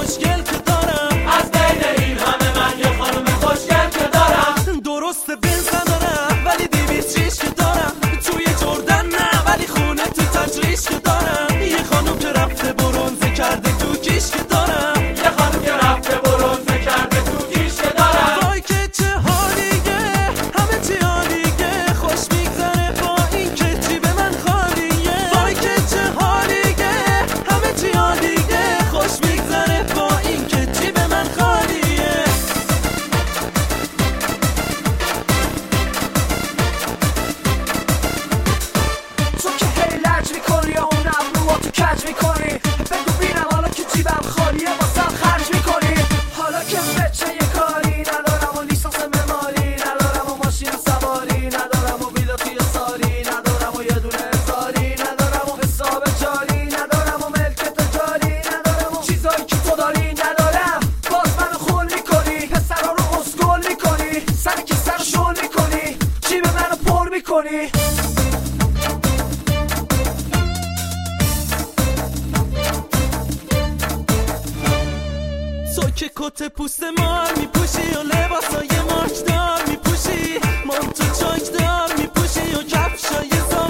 خوشگل که دارم، از بین این همه من یه خانم خوشگل که دارم. درسته بنز ندارم ولی 200 ریش که دارم، توی جردن نه ولی خونه تو تجریش که دارم. یه خانم که رفته برونزه کرده تو کیش که دارم، یه خانم که رفته برونزه کرده تو کیش که دارم. وای که چه حالیه، همه چی عالیه، خوش میگذره با این که جیب من خالیه. وای که چه حالیه، همه چی عالیه، خوش میگذره با این که جیب من خالیه. تو که هی لج میکنی و اون ابروها تو کج میکنی، بگو بینم حالا که جیبم خالیه واسم خرج میکنی. حالا که بچه یه کاری ندارم و لیسانس معماری ندارم و ماشین سواری ندارم و ویلا توی ساری ندارم و یه دونه اظهاری ندارم و حساب جاری ندارم و ملک تجاری ندارم و چیزایی که تو داری ندارم، باز منو خول میکنی، پسرا رو اسکول میکنی، سری که سر شل میکنی، جیب منو پر میکنی. تو که کت پوست مار میپوشی و لباسای مارکدار میپوشی، مانتو چاکدار میپوشی و کفشای